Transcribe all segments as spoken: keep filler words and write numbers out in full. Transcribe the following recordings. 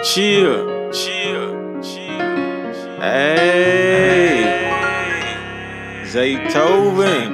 Chill, chill, chill. Hey, Zaytoven.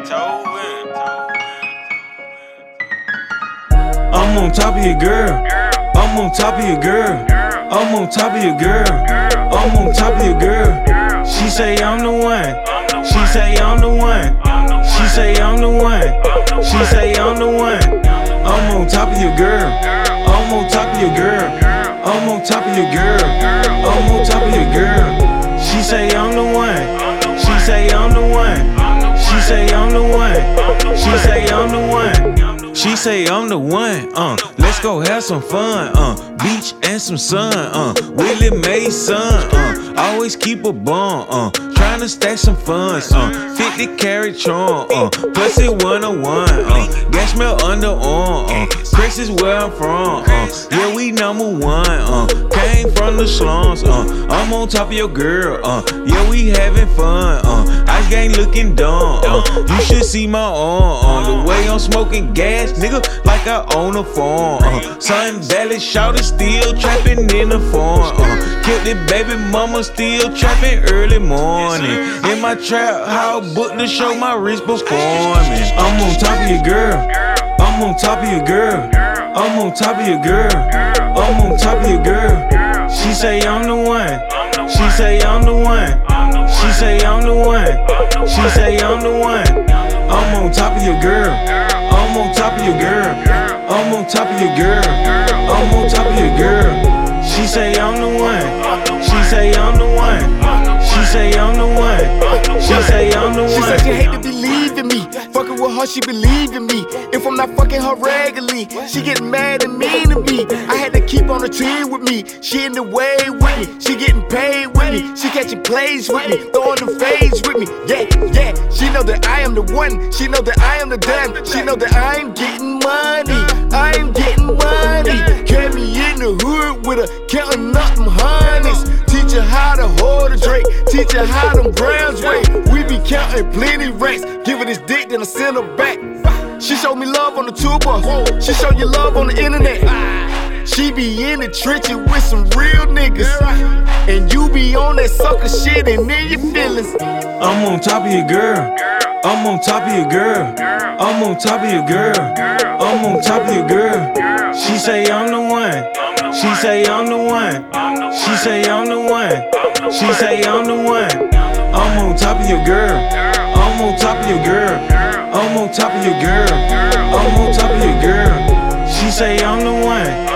I'm on top of your girl. I'm on top of your girl. I'm on top of your girl. I'm on top of your girl. She say I'm the one. She say I'm the one. She say I'm the one. She say I'm the one. I'm on top of your girl. I'm on top of your girl. I'm on top of your girl. I'm on top of your girl. She say I'm the one. She say I'm the one. She say I'm the one. She say I'm the one. She say I'm the one. Uh, let's go have some fun. Uh, beach and some sun. Uh, Willie Mae son. Uh, always keep a bond. Uh, trying to stack some funds. Uh, fifty carat charm. Uh, pussy one oh one. Uh, gas smell underarm. Uh, Chris is where I'm from. Uh, yeah, we number one. Uh, came from the slums. Uh, I'm on top of your girl. Uh, yeah, we having fun. Uh, Ice gang looking dumb. Uh, you should see my arm. Uh, the way I'm smoking gas, nigga, like I own a farm. Uh, Sun Valley shouted, still trapping in the farm. Uh, killed it, baby mama, still trapping early morning. In my trap house, booked to show my wrist performing. I'm on top of your girl. I'm on top of your girl. I'm on top of your girl. I'm on top of your girl. She say I'm the one. She say I'm the one. She say I'm the one. She say I'm the one. I'm on top of your girl. I'm on top of your girl. I'm on top of your girl. I'm on top of your girl. She say I'm the one. She say I'm the one. She say I'm the one. She say I'm the one. She said she hate to believe in me. Fucking with her, she believe in me. If I'm not fucking her regularly, she getting mad and mean to me. I had to keep on the team with me. She in the way with me. She getting paid with me. She catching plays with me. Throwing them fades with me. Yeah, yeah. She know that I am the one. She know that I am the done. She know that I'm getting money. I'm getting money. Carry me in the hood with her, counting up them honeys. Teach her how to hold a Drake. Teach her how them grams weigh. We be counting plenty racks. Give her this dick, then I send her back. She showed me love on the tour bus. She show you love on the internet. She be in the trenches with some real niggas. And you be on that sucker shit and in your feelings. I'm on top of your girl. I'm on top of your girl. I'm on top of your girl. I'm on top of your girl. She say I'm the one. She say I'm the one. She say I'm the one. She say I'm the one. I'm on top of your girl. I'm on top of your girl. I'm on top of your girl. I'm on top of your girl. She say I'm the one.